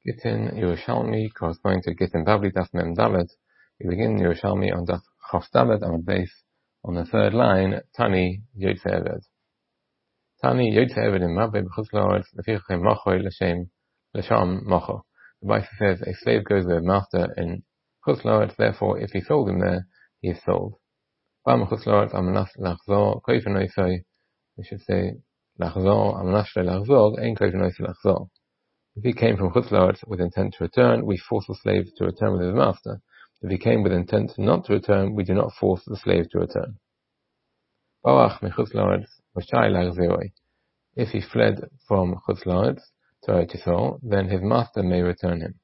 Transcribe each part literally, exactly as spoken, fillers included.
Gittin Yerushalmi corresponding to Gittin Bavli Daf Mem Dalet. We begin Yerushalmi on Daf Chaf Dalet on the base on the third line. Tani Yotze Eved. Tani Yotze Eved in Mabbe B'chutz La'aretz Lefichachem Mochoi L'Shem L'Sham Mocho. The Bible says a slave goes with a master in Chutz La'aretz. Therefore, if he sold him there, he is sold. Bam Chutz La'aretz Amanas Lachzor Koifen Oisoi. We should say Lachzor Amanas Lachzor Ein Koifen Oisoi Lachzor. If he came from Chutz La'aretz with intent to return, we force the slave to return with his master. If he came with intent not to return, we do not force the slave to return. If he fled from Chutz La'aretz to Eretz Yisrael, then his master may return him.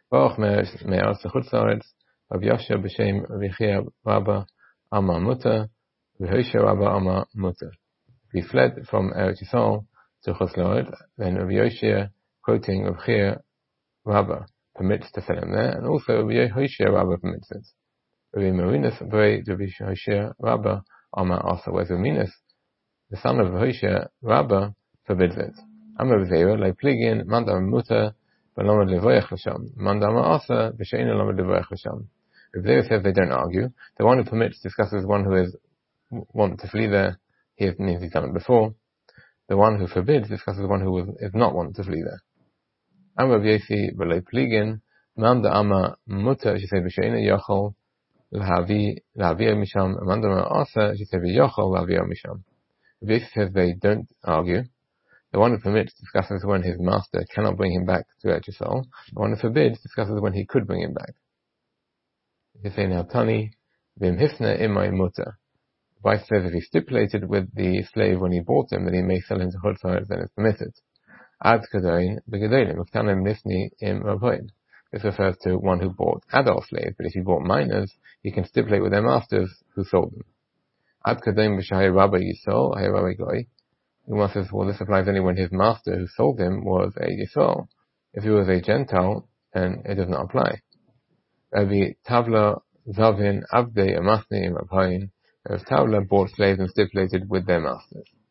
If he fled from Eretz Yisrael to Chutz La'aretz, then Rabbi Yoshia, quoting Rav Chia Rabbah, permits to sell him there, and also Rabbi Hoshea Rabbah permits it. Rabbi Marinus Rabbi Hoshea Rabbah Amar Asa, whereas Marinus, the son of Hoshea Rabbah, forbids it. Amar V'zeira Lei Pligin Mandam Muta B'Lomad Levoyach L'Sham Mandam Asa B'Sheina Lomad Levoyach L'Sham. If they says they don't argue, the one who permits discusses one who is want to flee there. He has he's done it before. The one who forbids discusses one who is not want to flee there. Amar V'Yesi V'Lei Pligin Manda Ama Muta she said B'Sheina Yochol L'Havi L'Havia Misham Mandam Asa she said V'Yochol L'Havia Misham. V'Yesi says they don't argue. The one who permits discusses when his master cannot bring him back to Eretz Yisrael. The one who forbids discusses when he could bring him back. You say now Tani V'Im Hifna Imay Muta. The Bible says if he stipulated with the slave when he bought him that he may sell him to Chutz La'aretz, then it's permitted. Ad Kadoin Begedolim Uktanim Nifni Im Ravoim. This refers to one who bought adult slaves, but if he bought minors, he can stipulate with their masters who sold them. Ad Kadoin B'Shahai Rabbi Yisrael, Hay Rabbi Goy. One says, well, this applies only when his master who sold him was a Yisrael. If he was a Gentile, then it does not apply. Rabbi Tavla Zavin Avdei Amasni Im Rabhain. If Tavla bought slaves and stipulated with their masters.